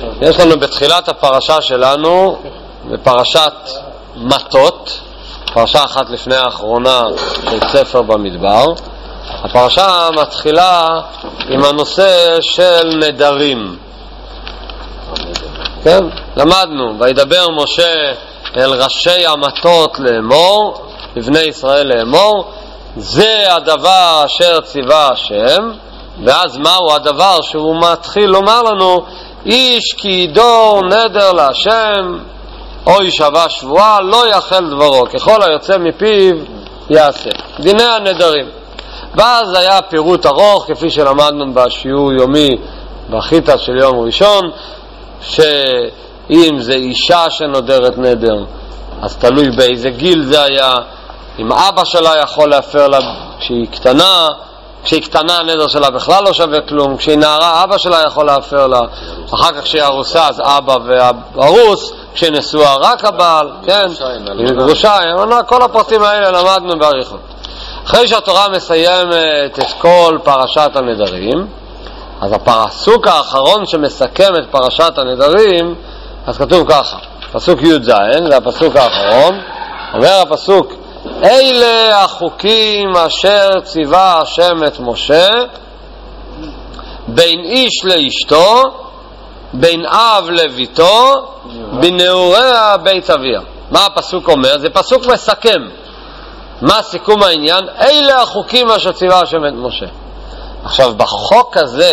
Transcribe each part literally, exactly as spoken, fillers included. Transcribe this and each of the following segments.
יש לנו בתחילת הפרשה שלנו, בפרשת מטות, פרשה אחת לפני האחרונה של ספר במדבר, הפרשה מתחילה עם הנושא של נדרים. כן? למדנו, וידבר משה אל ראשי המטות לאמור, לבני ישראל לאמור, זה הדבר אשר ציווה השם. ואז מהו הדבר שהוא מתחיל לומר לנו? איש כי ידור נדר להשם או ישבע שבועה לא יחל דברו, ככל היוצא מפיו יעשה. דיני הנדרים. ואז היה פירוט ארוך כפי שלמדנו בשיעור יומי בחיטה של יום ראשון, שאם זה אישה שנודרת נדר אז תלוי באיזה גיל זה היה, אם אבא שלה יכול להפר לה כשהיא קטנה, כשהיא קטנה הנדר שלה בכלל לא שווה כלום, כשהיא נערה אבא שלה יכול להפר לה, אחר כך כשהיא ארוסה אז אבא והארוס, כשהיא נשואה רק הבעל, כן, עם גרושה, כל הפרטים האלה למדנו בעריכות. אחרי שהתורה מסיימת את כל פרשת הנדרים, אז הפסוק האחרון שמסכם את פרשת הנדרים, אז כתוב ככה, פסוק י' ז', זה הפסוק האחרון, אומר הפסוק, אלה החוקים אשר ציווה השם את משה בין איש לאשתו, בין אב לביתו, בנעוריה בית אביה. מה הפסוק אומר? זה פסוק מסכם. מה סיכום העניין? אלה החוקים אשר ציווה השם את משה. עכשיו בחוק הזה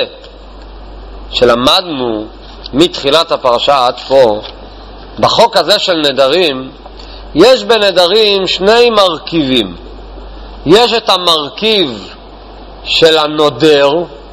שלמדנו מתחילת הפרשה עד פה, בחוק הזה של נדרים, יש בנדרים שני מרכיבים. יש את המרכיב של הנודר,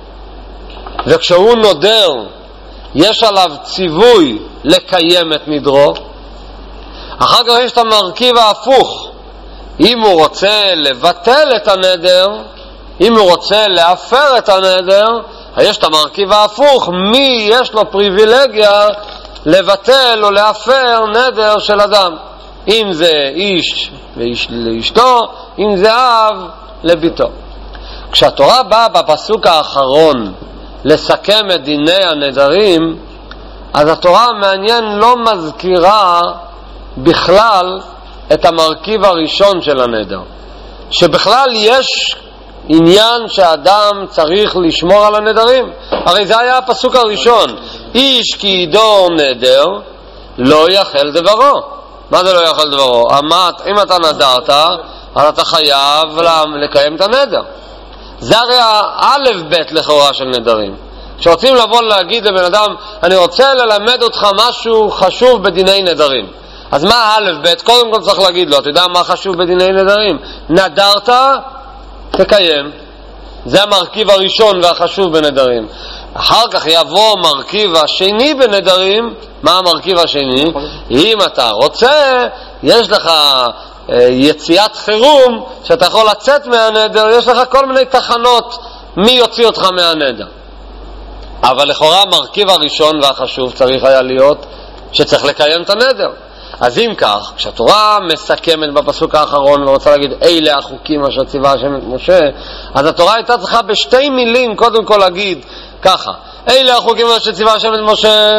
וכשהוא נודר יש עליו ציווי לקיים את נדרו. אחר כך יש את המרכיב ההפוך, אם הוא רוצה לבטל את הנדר, אם הוא רוצה להפר את הנדר, יש את המרכיב ההפוך, מי יש לו פריבילגיה לבטל או להפר נדר של אדם, אם זה איש ואיש לאשתו, אם זה אב לביתו. כשהתורה באה בפסוק האחרון לסכם את דיני הנדרים, אז התורה מעניין לא מזכירה בכלל את המרכיב הראשון של הנדר, שבכלל יש עניין שאדם צריך לשמור על הנדרים. הרי זה היה הפסוק הראשון, איש כי ידור נדר לא יחל דברו. מה זה לא יחל דברו? אם אתה נדרת אז אתה חייב לקיים את הנדר. זה הרי האלף בית לכאורה של נדרים. כשרוצים לבוא להגיד לבן אדם, אני רוצה ללמד אותך משהו חשוב בדיני נדרים, אז מה האלף בית? קודם כל צריך להגיד לו, אתה יודע מה חשוב בדיני נדרים? נדרת, תקיים. זה המרכיב הראשון והחשוב בנדרים. אחר כך יבוא מרכיב השני בנדרים. מה המרכיב השני? אם אתה רוצה, יש לך יציאת חירום, שאתה יכול לצאת מהנדר, יש לך כל מיני תחנות מי יוציא אותך מהנדר. אבל לכאורה המרכיב הראשון והחשוב צריך היה להיות שצריך לקיים את הנדר. אז אם כך, כשהתורה מסכמת בפסוק האחרון ורוצה להגיד אלה החוקים אשר ציווה השם את משה, אז התורה הייתה צריכה בשתי מילים קודם כל להגיד ככה, אלה החוקים אשר ציווה השם את משה,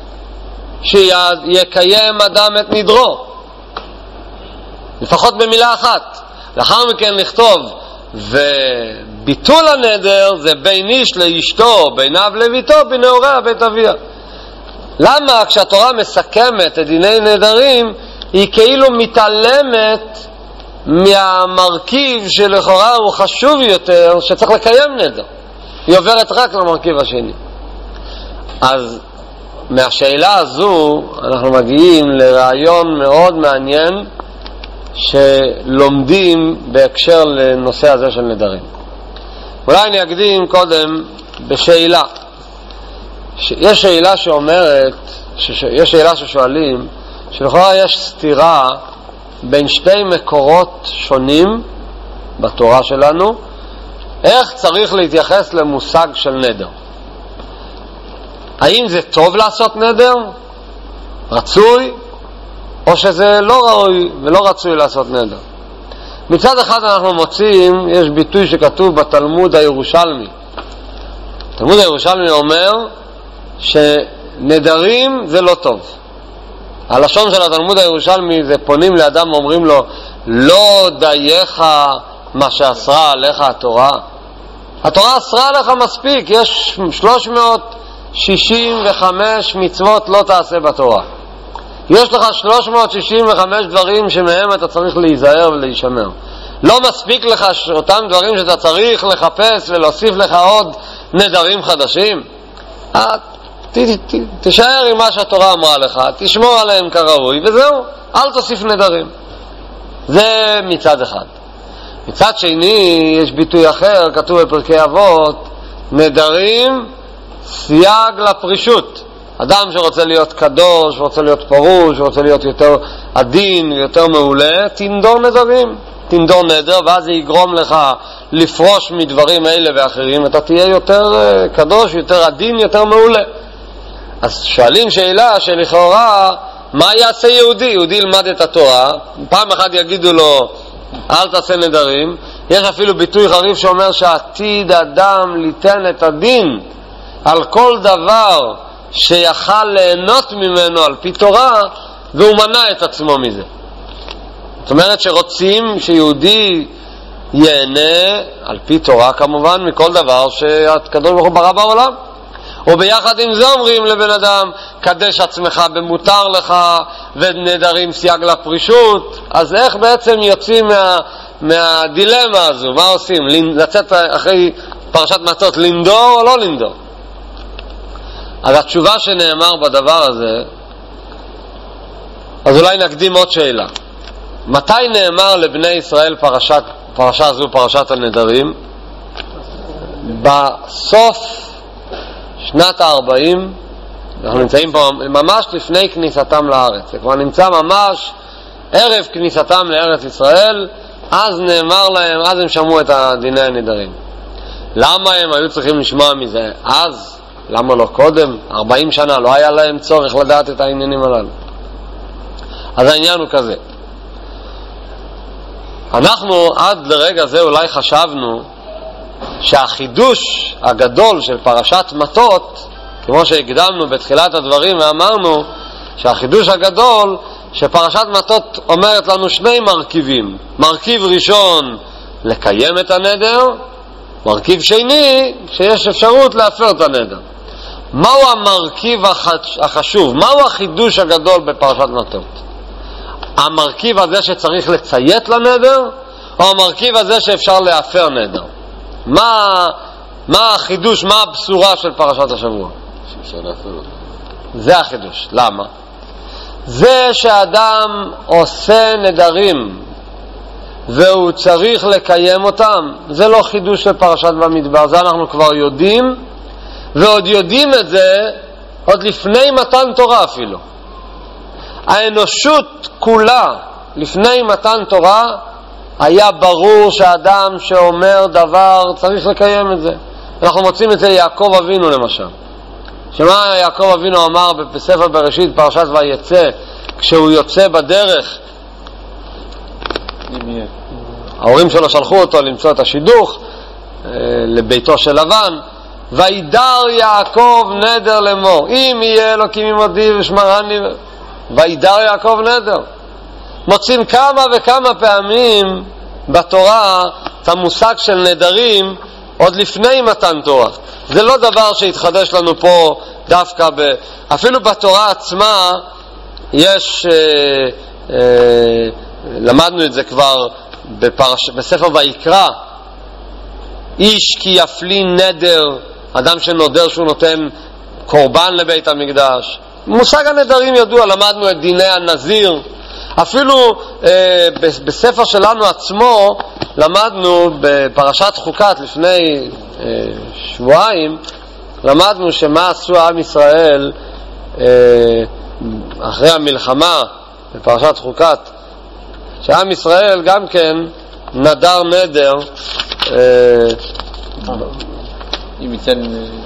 שיקיים אדם את נדרו, לפחות במילה אחת. לאחר מכן לכתוב וביטול הנדר זה בין איש לאשתו, בין אב לביתו, בנעוריה בית אביה. למה כשהתורה מסכמת את דיני נדרים היא כאילו מתעלמת מהמרכיב שלכאורה הוא חשוב יותר, שצריך לקיים נדר? היא עוברת רק למרכיב השני. אז מהשאלה הזו אנחנו מגיעים לרעיון מאוד מעניין שלומדים בהקשר לנושא הזה של נדרים. אולי אני אקדים קודם בשאלה. יש שאלה שאומרת, יש שאלה ששואלים, שלכאורה יש סתירה בין שתי מקורות שונים בתורה שלנו, איך צריך להתייחס למושג של נדר. האם זה טוב לעשות נדר? רצוי? או שזה לא ראוי ולא רצוי לעשות נדר? מצד אחד אנחנו מוצאים, יש ביטוי שכתוב בתלמוד הירושלמי. תלמוד הירושלמי אומר נדרים זה לא טוב. הלשון של התלמוד הירושלמי זה פונים לאדם ואומרים לו, לא דייך מה שאסרה עליך התורה. התורה אסרה עליך מספיק, יש שלוש מאות שישים וחמש מצוות לא תעשה בתורה. יש לך שלוש מאות שישים וחמש דברים שמהם אתה צריך להיזהר ולהישמר. לא מספיק לך אותם דברים שאתה צריך לחפש ולהוסיף לך עוד נדרים חדשים? ת, ת, תשאר עם מה שהתורה אמרה לך, תשמור עליהם כראוי וזהו, אל תוסיף נדרים. זה מצד אחד. מצד שני יש ביטוי אחר, כתוב בפרקי אבות, נדרים סייג לפרישות. אדם שרוצה להיות קדוש, רוצה להיות פרוש, רוצה להיות יותר עדין ויותר מעולה, תנדור נדרים. תנדור נדר, ואז זה יגרום לך לפרוש מדברים אלה ואחרים, אתה תהיה יותר קדוש, יותר עדין, יותר מעולה. אז שואלים שאלה שלכאורה, מה יעשה יהודי? יהודי ילמד את התורה, פעם אחת יגידו לו, אל תעשה נדרים. יש אפילו ביטוי חריף שאומר שעתיד אדם ליתן את הדין על כל דבר שיכל ליהנות ממנו על פי תורה, והוא מנע את עצמו מזה. זאת אומרת שרוצים שיהודי ייהנה על פי תורה כמובן מכל דבר שהקדוש ברוך הוא ברא בעולם. וביחד עם זה אומרים לבן אדם, קדש עצמך במותר לך, ונדרים סייג לפרישות. אז איך בעצם יוצאים מה, מהדילמה הזו? מה עושים? לצאת אחרי פרשת מטות, לנדור או לא לנדור? אז התשובה שנאמר בדבר הזה, אז אולי נקדים עוד שאלה. מתי נאמר לבני ישראל פרשת, פרשה זו, פרשת הנדרים? בסוף שנת ה-ארבעים, אנחנו נמצאים פה ממש לפני כניסתם לארץ. זה כבר נמצא ממש ערב כניסתם לארץ ישראל, אז נאמר להם, אז הם שמעו את דיני הנדרים. למה הם היו צריכים לשמוע מזה? אז, למה לא קודם? ארבעים שנה, לא היה להם צורך לדעת את העניינים הללו. אז העניין הוא כזה. אנחנו עד לרגע זה אולי חשבנו שהחידוש הגדול של פרשת מטות, כמו שהקדמנו בתחילת הדברים ואמרנו שהחידוש הגדול שפרשת מטות אומרת לנו שני מרכיבים. מרכיב ראשון, לקיים את הנדר, מרכיב שני, שיש אפשרות להפר את הנדר. מהו המרכיב החשוב? מהו החידוש הגדול בפרשת מטות? המרכיב הזה שצריך לציית לנדר, או המרכיב הזה שאפשר להפר נדר? מה, מה החידוש, מה הבשורה של פרשת השבוע? שאפשר להפר אותו. זה החידוש. למה? זה שאדם עושה נדרים והוא צריך לקיים אותם, זה לא חידוש של פרשת במדבר, זה אנחנו כבר יודעים, ועוד יודעים את זה עוד לפני מתן תורה אפילו. האנושות כולה לפני מתן תורה היה ברור שאדם שאומר דבר צריך לקיים את זה. אנחנו מוצאים את זה יעקב אבינו למשל. שמה יעקב אבינו אמר בספר בראשית פרשת ויצא, כשהוא יוצא בדרך, ההורים שלו שלחו אותו למצוא את השידוך לביתו של לבן, וידר יעקב נדר לאמור, אם יהיה אלוקים עמדי ושמרני, וידר יעקב נדר. מוצאים כמה וכמה פעמים בתורה את המושג של נדרים עוד לפני מתן תורה. זה לא דבר שהתחדש לנו פה דווקא ב... אפילו בתורה עצמה יש אה, אה, למדנו את זה כבר בפרש... בספר ויקרא, איש כי יפלי נדר, אדם שנודר שהוא נותן קורבן לבית המקדש. מושג הנדרים ידוע, למדנו את דיני הנזיר. אפילו אה, בספר שלנו עצמו למדנו בפרשת חוקת לפני אה, שבועיים, למדנו שמה עשו עם ישראל אה, אחרי המלחמה בפרשת חוקת, שעם ישראל גם כן נדר נדר אה, אם ייתן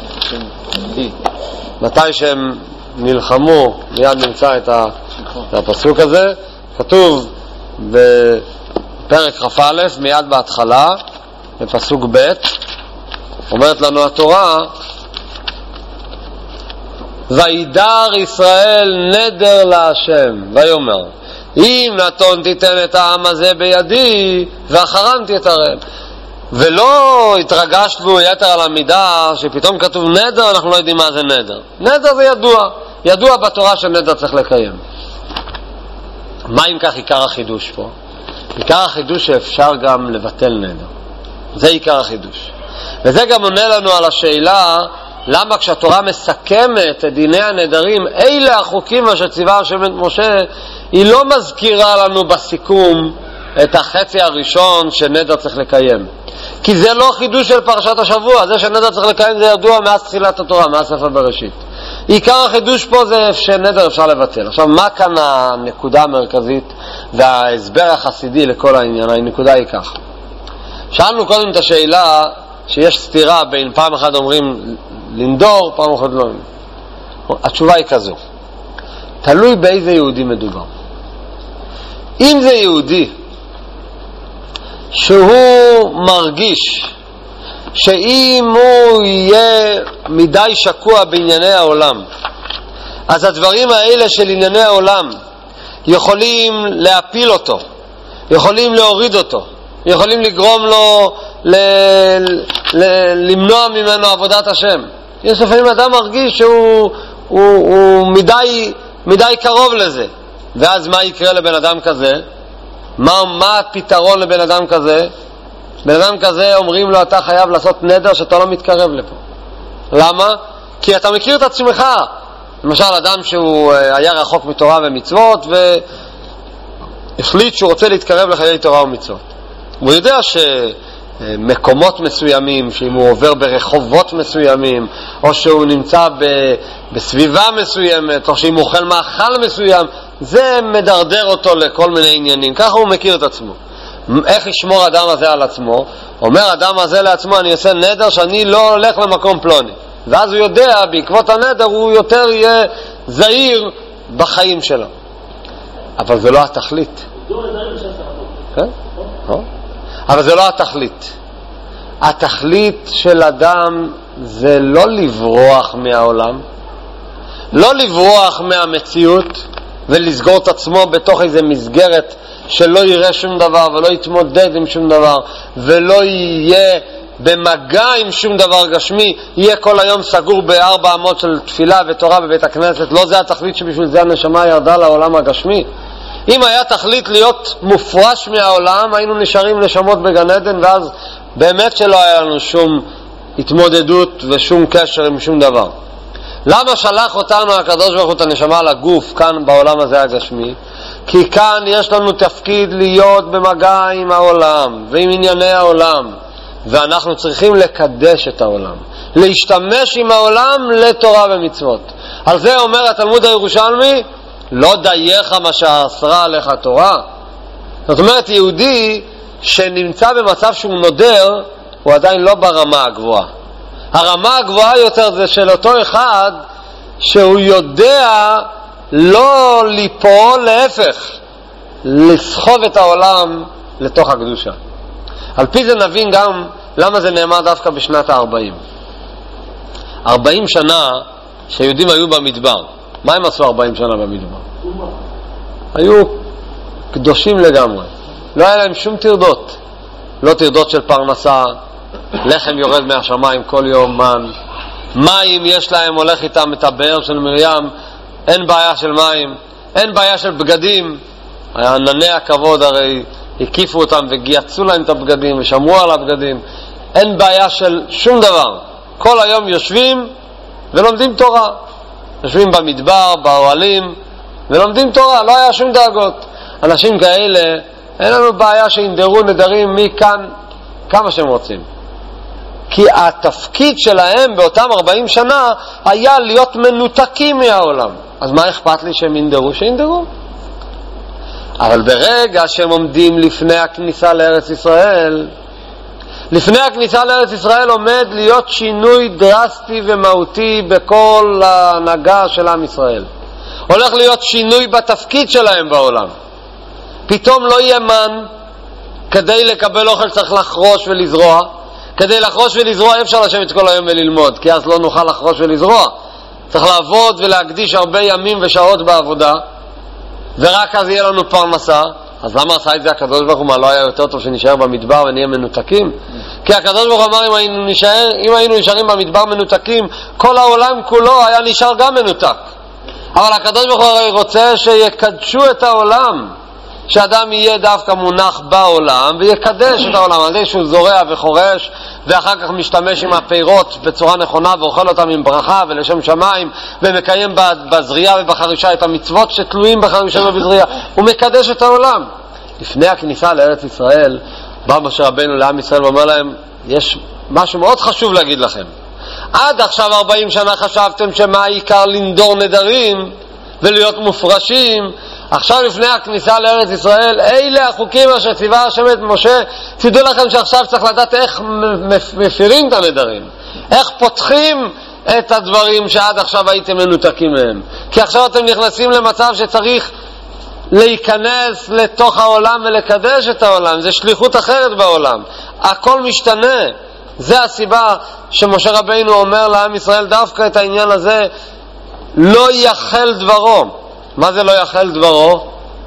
מתי שהם נלחמו, מיד נמצא את הפסוק הזה, כתוב בפרק כ"א מיד בהתחלה בפסוק ב', אומרת לנו התורה, וידר ישראל נדר להשם, ויאמר אם נתון תיתן את העם הזה בידי ואחרנתי את הרם. ולא התרגשת בו יתר על המידה שפתאום כתוב נדר, אנחנו לא יודעים מה זה נדר. נדר זה ידוע, ידוע בתורה שנדר צריך לקיים. מה אם כך עיקר החידוש פה? עיקר החידוש שאפשר גם לבטל נדר, זה עיקר החידוש. וזה גם עונה לנו על השאלה למה כשהתורה מסכמת את דיני הנדרים, אלה החוקים אשר ציווה השם את משה, היא לא מזכירה לנו בסיכום את החצי הראשון שנדר צריך לקיים, כי זה לא חידוש של פרשת השבוע. זה שנדר צריך לקיים זה ידוע מאז תחילת התורה, מאז ספר בראשית. עיקר החידוש פה זה שנדר אפשר לבטל. עכשיו מה כאן הנקודה המרכזית וההסבר החסידי לכל העניין? הנקודה היא כך, שאלנו קודם את השאלה שיש סתירה בין פעם אחת אומרים לנדור, פעם אחת לא. התשובה היא כזו, תלוי באיזה יהודי מדובר. אם זה יהודי שהוא מרגיש שאם הוא יהיה מדי שקוע בענייני העולם, אז הדברים האלה של ענייני העולם יכולים להפיל אותו, יכולים להוריד אותו, יכולים לגרום לו ל... ל... למנוע ממנו עבודת השם. יש לפעמים אדם מרגיש שהוא הוא, הוא מדי, מדי קרוב לזה, ואז מה יקרה לבן אדם כזה? מה, מה הפתרון לבן אדם כזה? בן אדם כזה אומרים לו אתה חייב לעשות נדר שאתה לא מתקרב לפה. למה? כי אתה מכיר את עצמך. למשל אדם שהוא היה רחוק מתורה ומצוות והחליט שהוא רוצה להתקרב לחיי תורה ומצוות, הוא יודע שמקומות מסוימים, שאם הוא עובר ברחובות מסוימים, או שהוא נמצא בסביבה מסוימת, או שאם הוא אוכל מאכל מסוים, זה מדרדר אותו לכל מיני עניינים. ככה הוא מכיר את עצמו. איך ישמור אדם הזה על עצמו? אומר אדם הזה לעצמו, אני עושה נדר שאני לא הולך למקום פלוני, ואז הוא יודע, בעקבות הנדר הוא יותר יהיה זהיר בחיים שלו. אבל זה לא התכלית. כן? אבל זה לא התכלית. התכלית של אדם זה לא לברוח מהעולם, לא לברוח מהמציאות ולסגור את עצמו בתוך איזה מסגרת שלא יראה שום דבר ולא יתמודד עם שום דבר ולא יהיה במגע עם שום דבר גשמי, יהיה כל היום סגור בארבע אמות של תפילה ותורה בבית הכנסת. לא זה התכלית שבשביל זה הנשמה ירדה לעולם הגשמי. אם היה תכלית להיות מופרש מהעולם, היינו נשארים נשמות בגן עדן, ואז באמת שלא היה לנו שום התמודדות ושום קשר עם שום דבר. למה שלח אותנו הקדוש ברוך הוא את הנשמה לגוף כאן בעולם הזה הגשמי? כי כאן יש לנו תפקיד להיות במגע עם העולם ועם ענייני העולם, ואנחנו צריכים לקדש את העולם, להשתמש עם העולם לתורה ומצוות. על זה אומר התלמוד הירושלמי, לא דייך מה שאסרה עליך תורה. זאת אומרת, יהודי שנמצא במצב שהוא נודר, הוא עדיין לא ברמה הגבוהה. הרמה הגבוהה יותר זה של אותו אחד שהוא יודע לא ליפול, להפך, לסחוב את העולם לתוך הקדושה. על פי זה נבין גם למה זה נאמר דווקא בשנת ה-ארבעים. ארבעים שנה שיהודים היו במדבר. מה הם עשו ארבעים שנה במדבר? היו קדושים לגמרי. לא היה להם שום תרדות. לא תרדות של פרנסה, לחם יורד מהשמיים כל יום, מן. מים יש להם, הולך איתם את הבאר של מרים, אין בעיה של מים, אין בעיה של בגדים. ענני הכבוד הרי הקיפו אותם וגייצו להם את הבגדים ושמרו על הבגדים. אין בעיה של שום דבר. כל היום יושבים ולומדים תורה. יושבים במדבר, באוהלים, ולומדים תורה, לא היה שום דאגות. אנשים כאלה, אין לנו בעיה שינדרו נדרים מכאן כמה שהם רוצים. כי התפקיד שלהם באותם ארבעים שנה היה להיות מנותקים מהעולם. אז מה אכפת לי שהם ינדרו? שינדרו. אבל ברגע שהם עומדים לפני הכניסה לארץ ישראל, לפני הכניסה לארץ ישראל עומד להיות שינוי דרסטי ומהותי בכל ההנהגה של עם ישראל. הולך להיות שינוי בתפקיד שלהם בעולם. פתאום לא יהיה מן, כדי לקבל אוכל צריך לחרוש ולזרוע. כדי לחרוש ולזרוע אי אפשר לשבת כל היום וללמוד, כי אז לא נוכל לחרוש ולזרוע. צריך לעבוד ולהקדיש הרבה ימים ושעות בעבודה, ורק אז יהיה לנו פרנסה. אז למה עשה את זה הקדוש ברוך הוא? מה, לא היה יותר טוב שנשאר במדבר ונהיה מנותקים? כי הקדוש ברוך הוא אמר, אם היינו, נשאר, אם היינו נשארים במדבר מנותקים, כל העולם כולו היה נשאר גם מנותק. אבל הקדוש ברוך הוא הרי רוצה שיקדשו את העולם, שאדם יהיה דווקא מונח בעולם ויקדש את העולם, על זה שהוא זורע וחורש ואחר כך משתמש עם הפירות בצורה נכונה ואוכל אותם עם ברכה ולשם שמיים, ומקיים בזריעה ובחרישה את המצוות שתלויים בחרישה ובזריעה. הוא מקדש את העולם. לפני הכניסה לארץ ישראל בא משה רבנו לעם ישראל ואומר להם, יש משהו מאוד חשוב להגיד לכם. עד עכשיו ארבעים שנה חשבתם שמה העיקר לנדור נדרים ולהיות מופרשים. עכשיו לפני הכניסה לארץ ישראל, אלה החוקים אשר ציווה השם את משה. תדעו לכם שעכשיו צריך לדעת איך מפירים את הנדרים, איך פותחים את הדברים שעד עכשיו הייתם מנותקים מהם, כי עכשיו אתם נכנסים למצב שצריך להיכנס לתוך העולם ולקדש את העולם. זה שליחות אחרת בעולם, הכל משתנה. זה הסיבה שמשה רבינו אומר לעם ישראל דווקא את העניין הזה, לא יחל דברו. מה זה לא יחל דברו?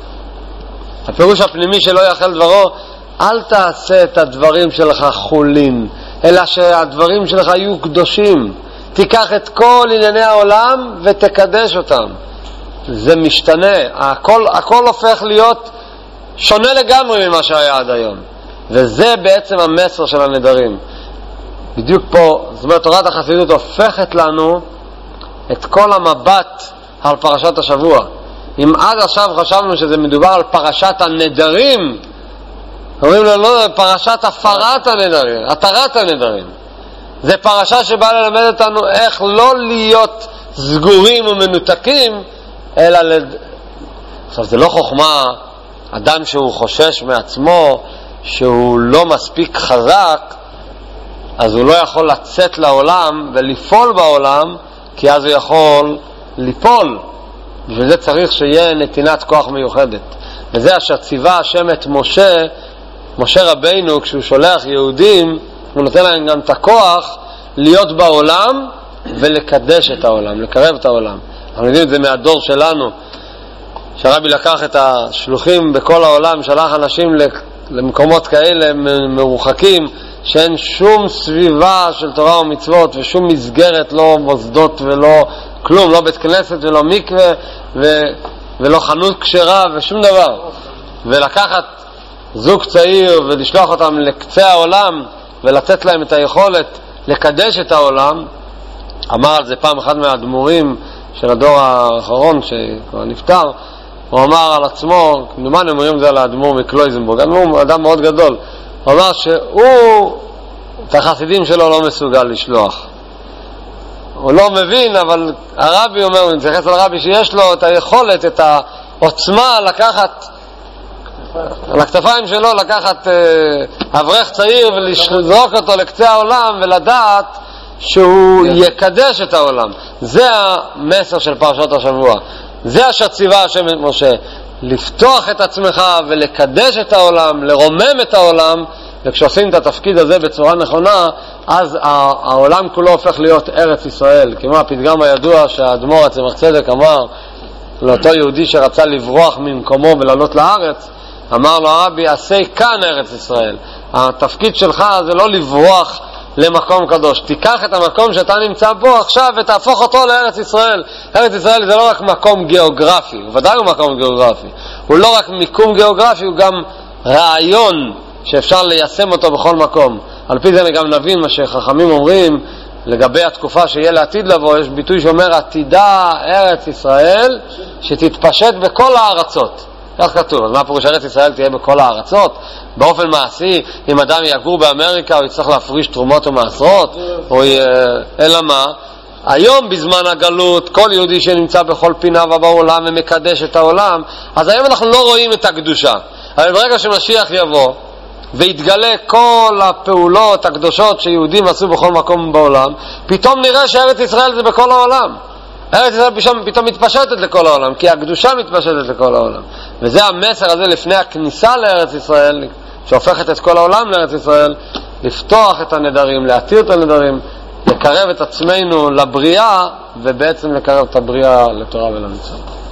הפירוש הפנימי של לא יחל דברו, אל תעשה את הדברים שלך חולין, אלא שהדברים שלך יהיו קדושים. תיקח את כל ענייני העולם ותקדש אותם. זה משתנה, הכל, הכל הופך להיות שונה לגמרי ממה שהיה עד היום. וזה בעצם המסר של הנדרים. בדיוק פה, זאת אומרת, תורת החסידות הופכת לנו את כל המבט על פרשת השבוע. אם עד עכשיו חשבנו שזה מדובר על פרשת הנדרים, אומרים לו לא, פרשת הפרת הנדרים, התרת הנדרים. זה פרשה שבאה ללמד אותנו איך לא להיות סגורים ומנותקים, אלא לד... עכשיו זה לא חוכמה, אדם שהוא חושש מעצמו, שהוא לא מספיק חזק, אז הוא לא יכול לצאת לעולם ולפעול בעולם, כי אז הוא יכול ליפול. בשביל זה צריך שיהיה נתינת כוח מיוחדת. וזה אשר ציווה השם את משה, משה רבינו, כשהוא שולח יהודים, הוא נותן להם גם את הכוח להיות בעולם ולקדש את העולם, לקרב את העולם. אנחנו יודעים את זה מהדור שלנו, שהרבי לקח את השלוחים בכל העולם, שלח אנשים למקומות כאלה מרוחקים, שאין שום סביבה של תורה ומצוות ושום מסגרת, לא מוסדות ולא כלום, לא בית כנסת ולא מקווה ו... ולא חנות כשרה ושום דבר. ולקחת זוג צעיר ולשלוח אותם לקצה העולם ולתת להם את היכולת לקדש את העולם. אמר על זה פעם אחד מהאדמו"רים של הדור האחרון שכבר נפטר, הוא אמר על עצמו, כמובן אומרים זה על האדמו"ר מקלויזנבורג, אדמו"ר אדם מאוד גדול, הוא אמר שהוא את החסידים שלו לא מסוגל לשלוח. הוא לא מבין, אבל הרבי אומר, הוא מתייחס על הרבי שיש לו את היכולת, את העוצמה לקחת על הכתפיים שלו, לקחת אה, אברך צעיר ולזרוק אותו לקצה העולם ולדעת שהוא יקדש את העולם. זה המסר של פרשת השבוע. זה אשר ציווה השם את משה, לפתוח את עצמך ולקדש את העולם, לרומם את העולם. וכשעושים את התפקיד הזה בצורה נכונה, אז העולם כולו הופך להיות ארץ ישראל. כמו הפתגם הידוע שהאדמו"ר הצמח צדק אמר לאותו יהודי שרצה לברוח ממקומו ולעלות לארץ, אמר לו הרבי, עשה כאן ארץ ישראל. התפקיד שלך זה לא לברוח למקום קדוש, תיקח את המקום שאתה נמצא בו עכשיו ותהפוך אותו לארץ ישראל. ארץ ישראל זה לא רק מקום גיאוגרפי, הוא ודאי הוא מקום גיאוגרפי, הוא לא רק מיקום גיאוגרפי, הוא גם רעיון שאפשר ליישם אותו בכל מקום. על פי זה גם נבין מה שחכמים אומרים לגבי התקופה שיהיה לעתיד לבוא. יש ביטוי שאומר עתידה ארץ ישראל שתתפשט בכל הארצות. איך כתוב? אז מה פירוש ארץ ישראל תהיה בכל הארצות? באופן מעשי, אם אדם יגור באמריקה הוא יצטרך להפריש תרומות ומעשרות, או י... אלא מה? היום בזמן הגלות כל יהודי שנמצא בכל פינה ובעולם ומקדש את העולם, אז היום אנחנו לא רואים את הקדושה. אבל ברגע שמשיח יבוא והתגלה כל הפעולות הקדושות שיהודים עשו בכל מקום בעולם, פתאום נראה שארץ ישראל זה בכל העולם. ארץ ישראל פתאום, פתאום מתפשטת לכל העולם, כי הקדושה מתפשטת לכל העולם. וזה המסר הזה לפני הכניסה לארץ ישראל, שהופכת את כל העולם לארץ ישראל, לפתוח את הנדרים, להתיר את הנדרים, לקרב את עצמנו לבריאה, ובעצם לקרב את הבריאה לתורה ולמצוות.